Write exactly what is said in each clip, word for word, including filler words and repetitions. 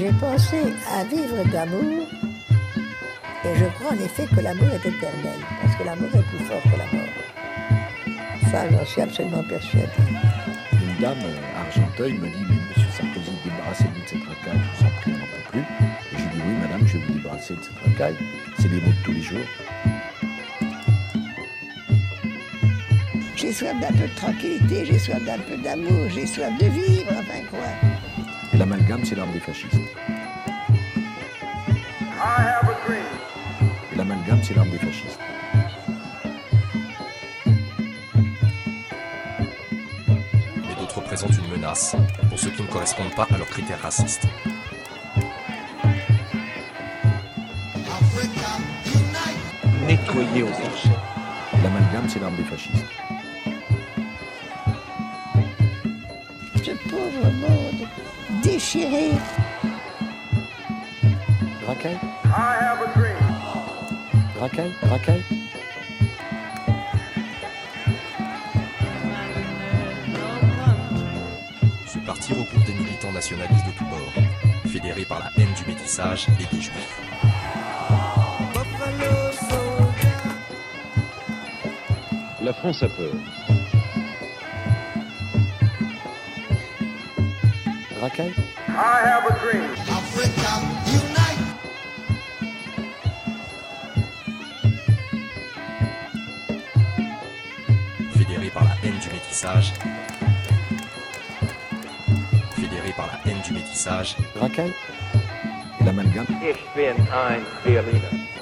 J'ai pensé à vivre d'amour, et je crois en effet que l'amour est éternel, parce que l'amour est plus fort que la mort. Ça, j'en suis absolument persuadé. Une dame à Argenteuil me dit, mais monsieur Sarkozy, débarrassez-vous de cette racaille, je vous en prie, on n'en peut plus. Et j'ai dit, oui madame, je vais vous débarrasser de cette racaille, c'est des mots de tous les jours. J'ai soif d'un peu de tranquillité, j'ai soif d'un peu d'amour, j'ai soif de vivre, enfin quoi. Et l'amalgame, c'est l'arme des fascistes. Et l'amalgame, c'est l'arme des fascistes. Mais d'autres présentent une menace pour ceux qui ne correspondent pas à leurs critères racistes. Nettoyer aux archers. Et l'amalgame, c'est l'arme des fascistes. Ce pauvre monde déchiré. Racaille. Racaille, racaille. Ce parti regroupe des militants nationalistes de tous bords, fédérés par la haine du métissage et des juifs. La France a peur. Racaille. I have a dream. Africa, unite. Fédérés par la haine du métissage. Fédérés par la haine du métissage. Racaille. Et l'amalgame. Ich bin ein Berliner.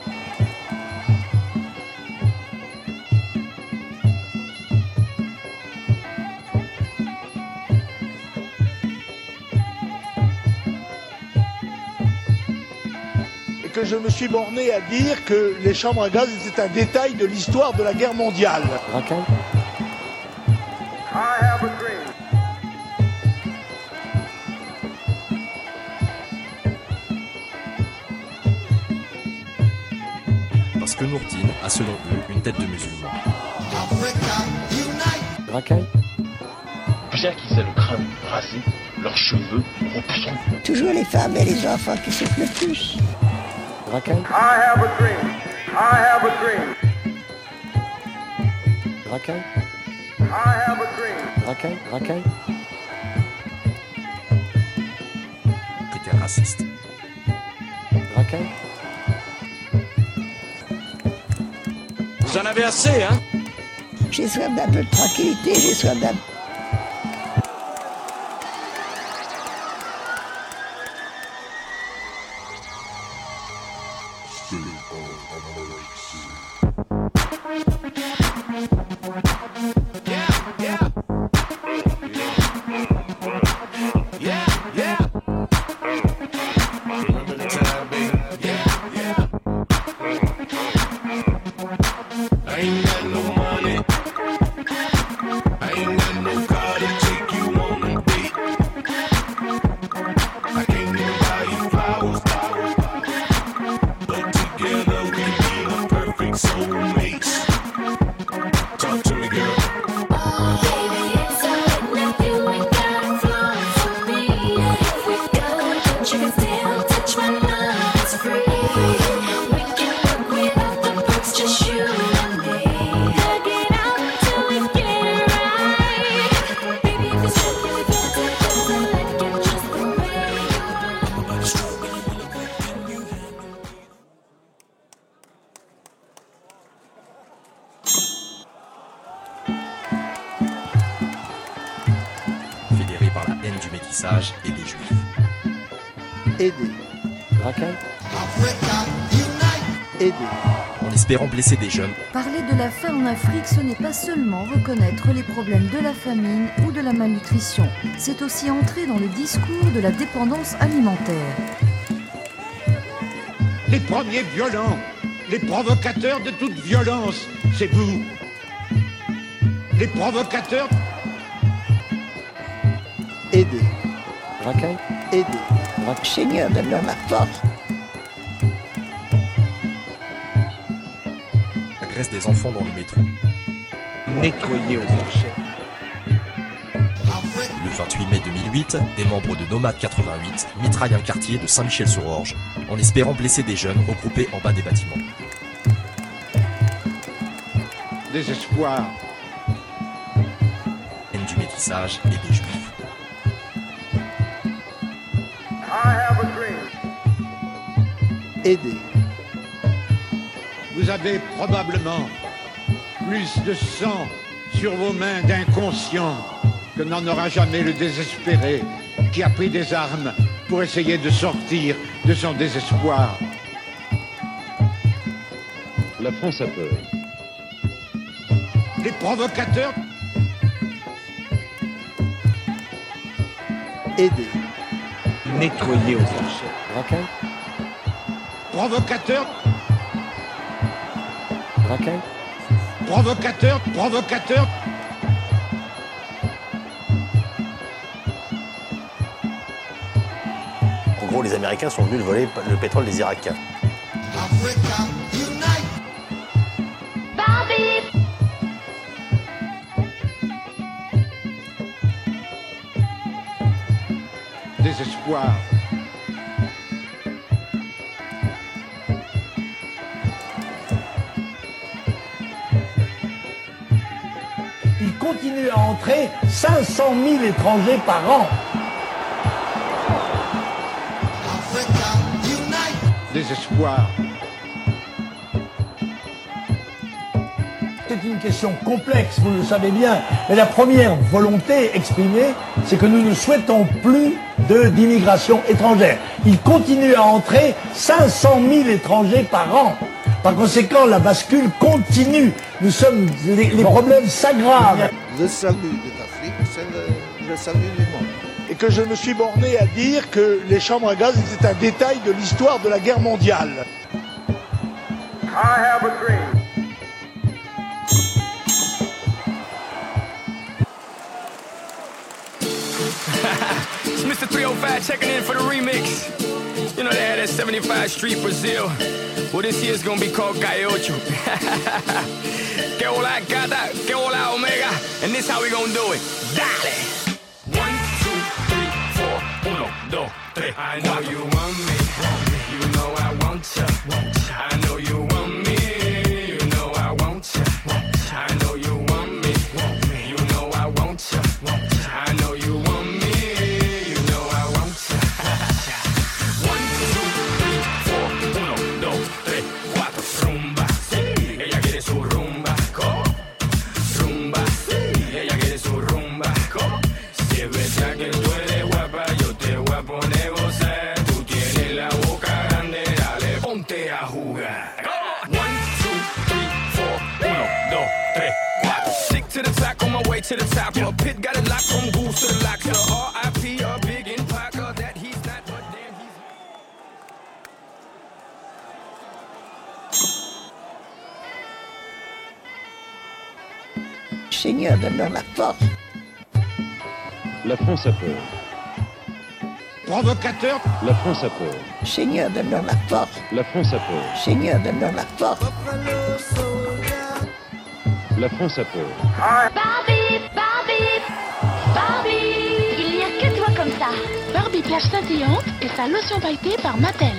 Que je me suis borné à dire que les chambres à gaz étaient un détail de l'histoire de la guerre mondiale. Racaille. I have a dream. Parce que Nourdine a selon eux une tête de musulman. Africa, unite. Racaille. Bien qu'ils aient le crâne rasé, leurs cheveux repoussants. Toujours les femmes et les enfants qui souffrent le plus. Racaille. I have a dream. I have a dream. Racaille. I have a dream. Racaille. Racaille. Critères racistes. Racaille. Vous en avez assez, hein? J'ai soif d'un peu de tranquillité, j'ai soif d'un... Fédérés par la haine du métissage et des juifs. Aider, Racaille. Africa, unite. aider. En espérant blesser des jeunes, Parler de la faim en Afrique, ce n'est pas seulement reconnaître les problèmes de la famine ou de la malnutrition, c'est aussi entrer dans le discours de la dépendance alimentaire. Les premiers violents, les provocateurs de toute violence, c'est vous. Les provocateurs. Aider, Racaille. aider. Seigneur, donne-leur la force. agressent des enfants dans le métro. Nettoyer aux archers. Le vingt-huit mai deux mille huit, des membres de Nomade quatre-vingt-huit mitraillent un quartier de Saint-Michel-sur-Orge en espérant blesser des jeunes regroupés en bas des bâtiments. Désespoir. Haine du métissage et des juifs. I have a dream. Aider. Vous avez probablement plus de sang sur vos mains d'inconscient que n'en aura jamais le désespéré qui a pris des armes pour essayer de sortir de son désespoir. La France a peur. Les provocateurs. Aider. Nettoyer aux enchères. Racaille. Provocateurs. Racaille. Provocateurs. Provocateurs. En gros, les Américains sont venus voler le pétrole des Irakiens. Africa unite. Barbie. Désespoir. Il continue à entrer cinq cent mille étrangers par an. Africa unite. Désespoir. C'est une question complexe, vous le savez bien. Mais la première volonté exprimée, c'est que nous ne souhaitons plus de, d'immigration étrangère. Il continue à entrer cinq cent mille étrangers par an. Par conséquent, la bascule continue. Nous sommes, les, les problèmes s'aggravent. Le salut de l'Afrique, c'est le, le salut du monde. Et que je me suis borné à dire que les chambres à gaz étaient un détail de l'histoire de la guerre mondiale. I have a dream. It's Mister three oh five checking in for the remix. You know they had that seventy-five Street Brazil. Well, this year's gonna be called Calle Ocho. Que hola gata, que hola omega. And this how we gonna do it. Dale! One, two, three, four, uno, dos, tres. I know you want me. You know I want ya. I know you want me. You know I want ya. I know you want me. You know I want ya. I know you want me. You know I want ya. One, two, three, four, uno, dos, tres, cuatro. Rumba, sí. Ella quiere su rumba. ¿Cómo? Rumba, sí. Ella quiere su rumba. ¿Cómo? Si es verdad que tú eres guapa, yo te voy a poner gozar. Tú tienes la boca grande, dale, ponte a jugar. One, two, three, four, uno, dos, tres, cuatro. Stick to the top, on my way to the top. A pit got it locked from goose to the lock. To R I P, a big in Parker, that he's not, but damn he's. Seigneur, donne-leur la force. La France a peur. Provocateur. La France a peur. Seigneur, donne-leur la force. La France a peur. Seigneur, donne-leur la force. La France a peur. Barbie, Barbie, Barbie. Il n'y a que toi comme ça. Barbie plage scintillante et sa lotion pailletée par Mattel.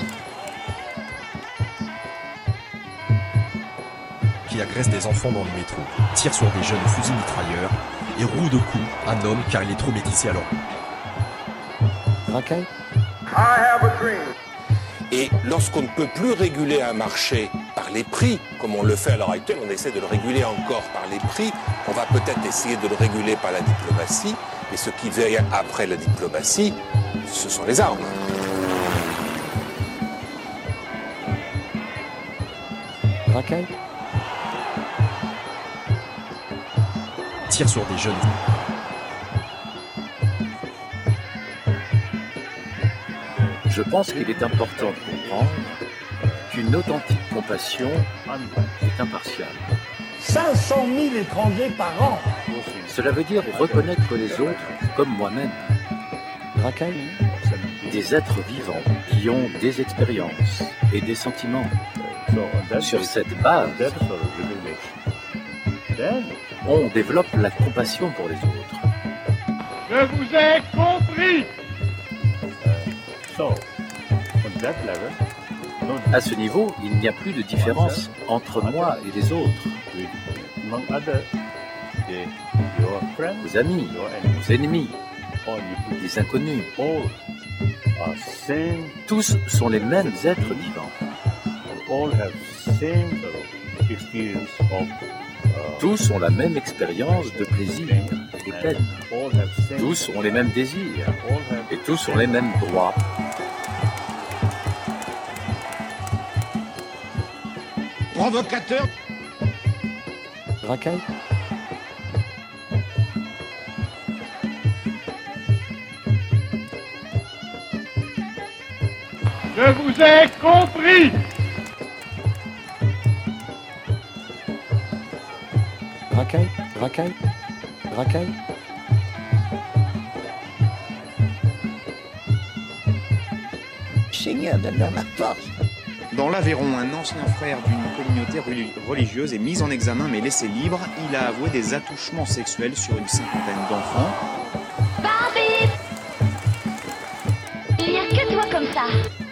Qui agresse des enfants dans le métro, tire sur des jeunes au fusil mitrailleur et roue de coups un homme car il est trop métissé à leur goût. Racaille. I have a dream. Et lorsqu'on ne peut plus réguler un marché par les prix, comme on le fait à l'heure actuelle, on essaie de le réguler encore par les prix, on va peut-être essayer de le réguler par la diplomatie, et ce qui vient après la diplomatie, ce sont les armes. Racaille. Tire sur des jeunes. Je pense qu'il est important de comprendre qu'une authentique compassion est impartiale. cinq cent mille étrangers par an. Cela veut dire reconnaître les autres comme moi-même. Racaille. Des êtres vivants qui ont des expériences et des sentiments. Sur cette base, on développe la compassion pour les autres. Je vous ai compris. À ce niveau, il n'y a plus de différence entre moi et les autres. Vos amis, vos ennemis, les inconnus. Tous sont les mêmes êtres vivants. Tous ont la même expérience de plaisir et de peine. Tous ont les mêmes désirs et tous ont les mêmes droits. Provocateur. Racaille. Je vous ai compris. Racaille, racaille, racaille. Seigneur, donne-leur la force. Dans l'Aveyron, un ancien frère d'une communauté religieuse est mis en examen mais laissé libre. Il a avoué des attouchements sexuels sur une cinquantaine d'enfants. Barbie! Il n'y a que toi comme ça.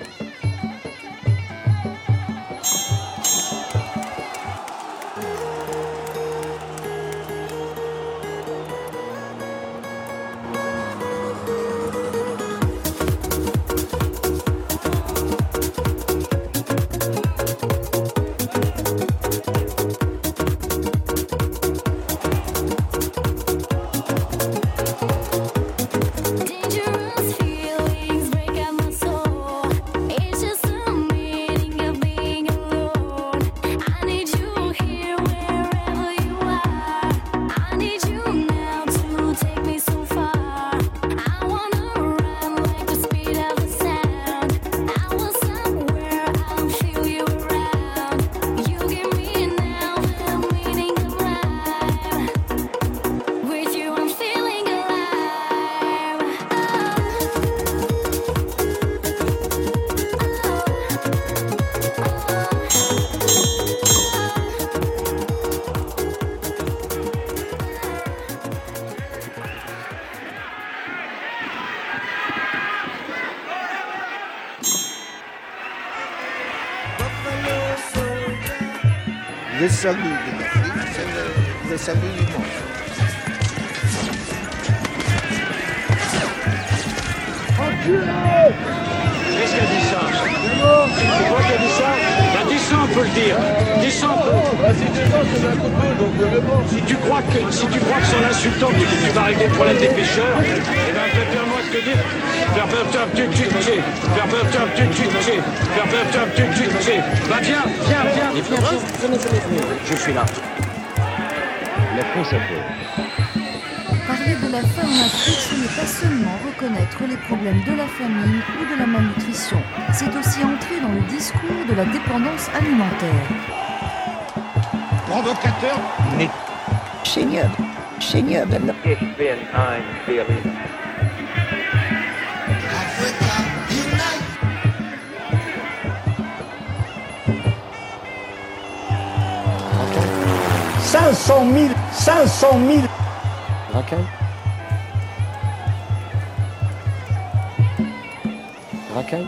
Le salut de l'Afrique, c'est le, le salut du monde. Qu'est-ce qu'elle dit ça? C'est toi qui as dit ça? Ben dis ça, on peut le dire. Dis ça, on peut. Si tu crois que, si tu crois que c'est en insultant que tu vas régler le problème des pêcheurs, eh ben fais-moi ce que dire. Faire peur, faire tu tu tu. Faire peur, faire tu tu tu. Faire peur, faire tu tu tu. Va viens, viens, viens. Venez, venez, venez, venez, venez. Je suis là. La conserver. Parler de la faim en Afrique, ce n'est pas seulement reconnaître les problèmes de la famine ou de la malnutrition, c'est aussi entrer dans le discours de la dépendance alimentaire. Provocateur. Seigneur, Seigneur, donne-leur. Ich bin ein Berlin. cinq cent mille, cinq cent mille. Racaille. Racaille.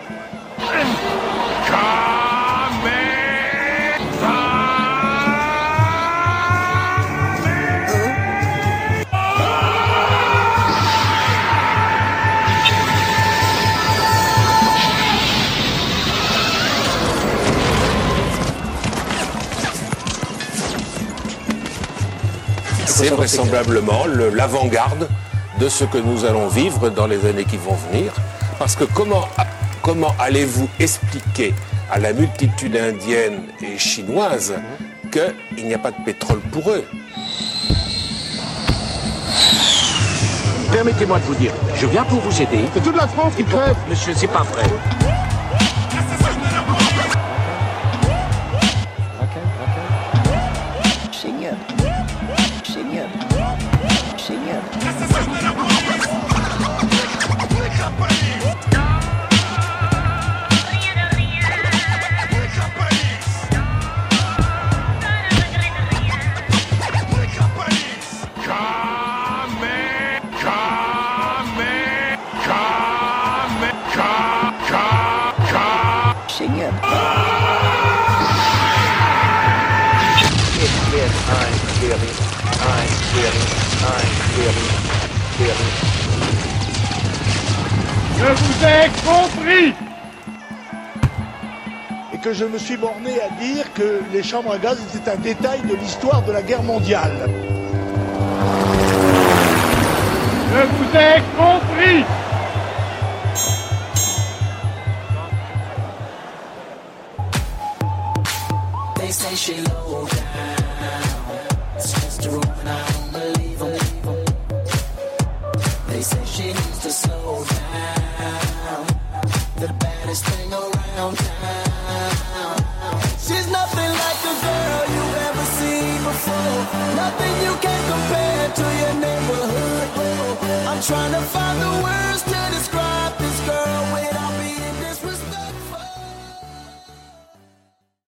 C'est vraisemblablement le- l'avant-garde de ce que nous allons vivre dans les années qui vont venir. Parce que comment, comment allez-vous expliquer à la multitude indienne et chinoise qu'il n'y a pas de pétrole pour eux? Permettez-moi de vous dire, je viens pour vous aider. C'est toute la France qui crève. Monsieur, c'est pas vrai. Seigneur, Seigneur, Seigneur. Jamais, jamais. clearly, I'm clearly, I'm clearly, clearly. Je vous ai compris. Et que je me suis borné à dire que les chambres à gaz étaient un détail de l'histoire de la guerre mondiale. Je vous ai compris. They say she low down. It's just a rumor, I don't believe 'em. They say she needs to slow down. The baddest thing around town. She's nothing like a girl you've ever seen before. Nothing you can compare to your neighborhood. I'm trying to find the words to